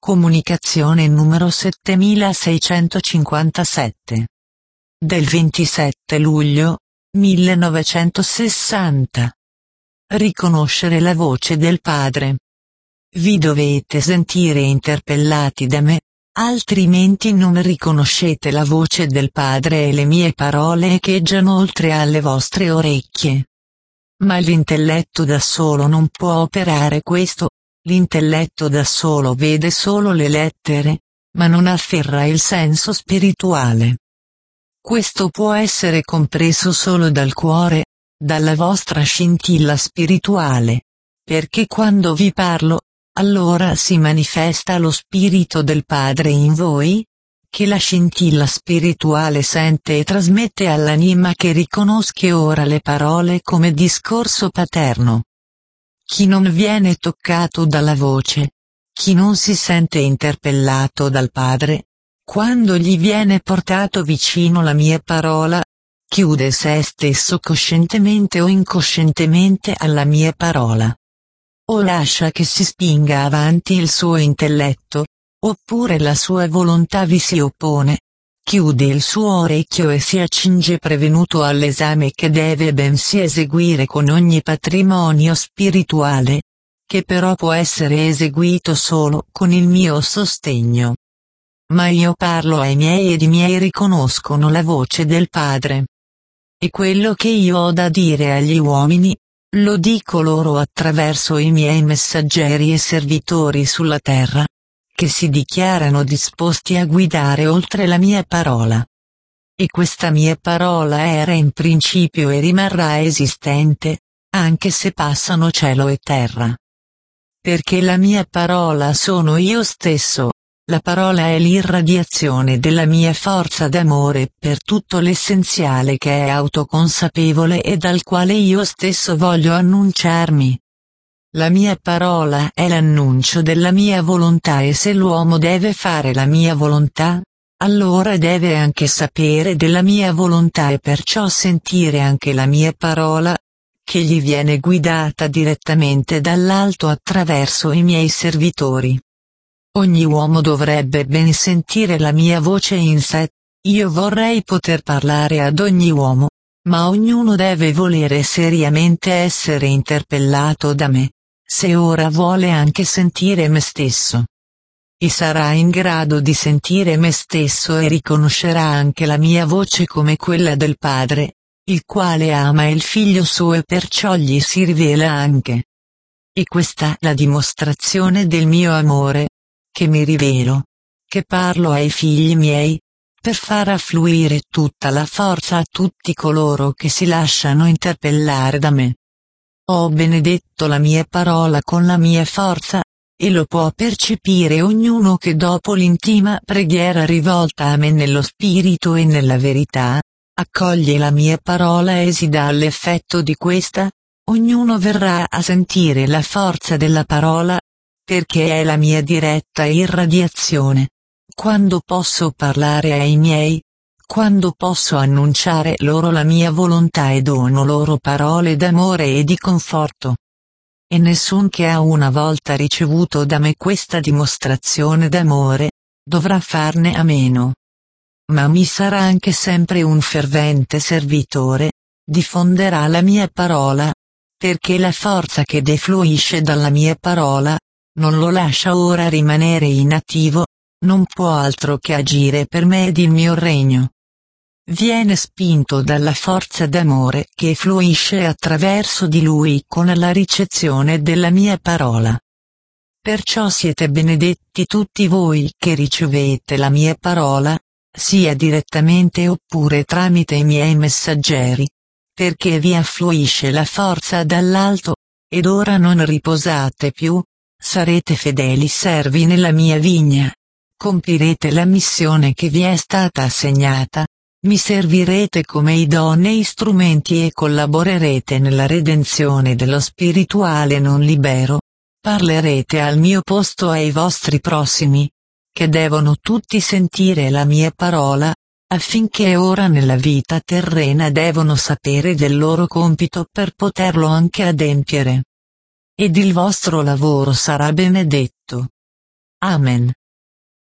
Comunicazione numero 7657. Del 27 luglio 1960. Riconoscere la voce del Padre. Vi dovete sentire interpellati da me, altrimenti non riconoscete la voce del Padre e le mie parole echeggiano oltre alle vostre orecchie. Ma l'intelletto da solo non può operare questo. L'intelletto da solo vede solo le lettere, ma non afferra il senso spirituale. Questo può essere compreso solo dal cuore, dalla vostra scintilla spirituale, perché quando vi parlo, allora si manifesta lo Spirito del Padre in voi, che la scintilla spirituale sente e trasmette all'anima che riconosce ora le parole come discorso paterno. Chi non viene toccato dalla voce, chi non si sente interpellato dal Padre, quando gli viene portato vicino la mia parola, chiude se stesso coscientemente o incoscientemente alla mia parola. O lascia che si spinga avanti il suo intelletto, oppure la sua volontà vi si oppone, chiude il suo orecchio e si accinge prevenuto all'esame che deve bensì eseguire con ogni patrimonio spirituale, che però può essere eseguito solo con il mio sostegno. Ma io parlo ai miei ed i miei riconoscono la voce del Padre. E quello che io ho da dire agli uomini, lo dico loro attraverso i miei messaggeri e servitori sulla terra, che si dichiarano disposti a guidare oltre la mia parola. E questa mia parola era in principio e rimarrà esistente, anche se passano cielo e terra. Perché la mia parola sono io stesso, la parola è l'irradiazione della mia forza d'amore per tutto l'essenziale che è autoconsapevole e dal quale io stesso voglio annunciarmi. La mia parola è l'annuncio della mia volontà e se l'uomo deve fare la mia volontà, allora deve anche sapere della mia volontà e perciò sentire anche la mia parola, che gli viene guidata direttamente dall'alto attraverso i miei servitori. Ogni uomo dovrebbe ben sentire la mia voce in sé, io vorrei poter parlare ad ogni uomo, ma ognuno deve volere seriamente essere interpellato da me. Se ora vuole anche sentire me stesso. E sarà in grado di sentire me stesso e riconoscerà anche la mia voce come quella del Padre, il quale ama il Figlio suo e perciò gli si rivela anche. E questa è la dimostrazione del mio amore, che mi rivelo, che parlo ai figli miei, per far affluire tutta la forza a tutti coloro che si lasciano interpellare da me. Ho benedetto la mia parola con la mia forza, e lo può percepire ognuno che dopo l'intima preghiera rivolta a me nello spirito e nella verità, accoglie la mia parola e si dà l'effetto di questa, ognuno verrà a sentire la forza della parola, perché è la mia diretta irradiazione. Quando posso parlare ai miei, quando posso annunciare loro la mia volontà e dono loro parole d'amore e di conforto. E nessun che ha una volta ricevuto da me questa dimostrazione d'amore, dovrà farne a meno. Ma mi sarà anche sempre un fervente servitore, diffonderà la mia parola, perché la forza che defluisce dalla mia parola, non lo lascia ora rimanere inattivo, non può altro che agire per me ed il mio regno. Viene spinto dalla forza d'amore che fluisce attraverso di lui con la ricezione della mia parola. Perciò siete benedetti tutti voi che ricevete la mia parola, sia direttamente oppure tramite i miei messaggeri, perché vi affluisce la forza dall'alto, ed ora non riposate più, sarete fedeli servi nella mia vigna, compirete la missione che vi è stata assegnata, mi servirete come idonei strumenti e collaborerete nella redenzione dello spirituale non libero, parlerete al mio posto ai vostri prossimi, che devono tutti sentire la mia parola, affinché ora nella vita terrena devono sapere del loro compito per poterlo anche adempiere. Ed il vostro lavoro sarà benedetto. Amen.